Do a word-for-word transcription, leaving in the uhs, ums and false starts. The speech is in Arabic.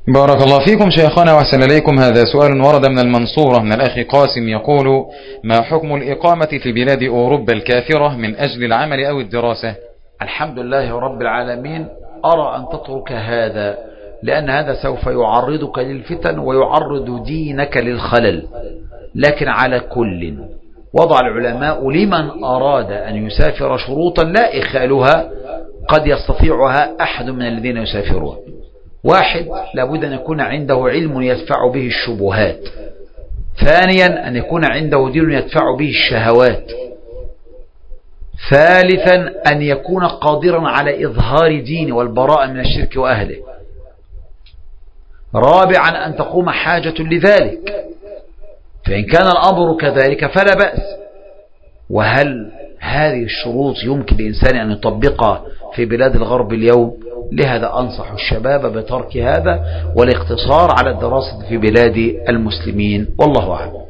بارك الله فيكم شيخنا وأحسن إليكم. هذا سؤال ورد من المنصورة من الأخ قاسم يقول: ما حكم الإقامة في بلاد أوروبا الكافرة من أجل العمل أو الدراسة؟ الحمد لله رب العالمين. أرى أن تترك هذا، لأن هذا سوف يعرضك للفتن ويعرض دينك للخلل. لكن على كل وضع العلماء لمن أراد أن يسافر شروطا لا إخالها قد يستطيعها أحد من الذين يسافرون. واحد، لابد أن يكون عنده علم يدفع به الشبهات. ثانيا، أن يكون عنده دين يدفع به الشهوات. ثالثا، أن يكون قادرا على إظهار دينه والبراءة من الشرك وأهله. رابعا، أن تقوم حاجة لذلك، فإن كان الأمر كذلك فلا بأس. وهل هذه الشروط يمكن لإنسان أن يطبقها في بلاد الغرب اليوم؟ لهذا أنصح الشباب بترك هذا والاقتصار على الدراسة في بلاد المسلمين، والله أعلم.